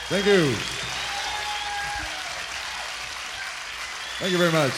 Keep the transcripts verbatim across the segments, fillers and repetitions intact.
Thank you. Thank you very much.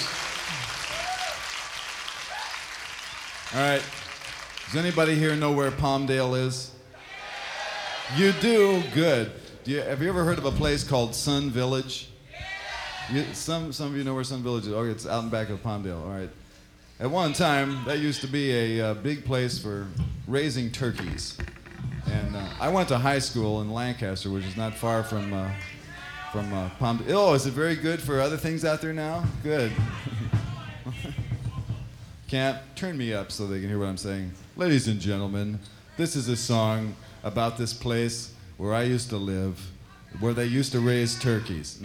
All right. Does anybody here know where Palmdale is? You do? Good. Do you, have you ever heard of a place called Sun Village? You, some, some of you know where Sun Village is. Oh, it's out in back of Palmdale. All right. At one time, that used to be a uh, big place for raising turkeys. And uh, I went to high school in Lancaster, which is not far from uh, from uh, Palm. Oh, is it very good for other things out there now? Good. Can't turn me up so they can hear what I'm saying. Ladies and gentlemen, this is a song about this place where I used to live, where they used to raise turkeys.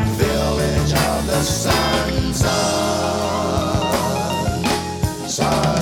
Sun, sun, sun.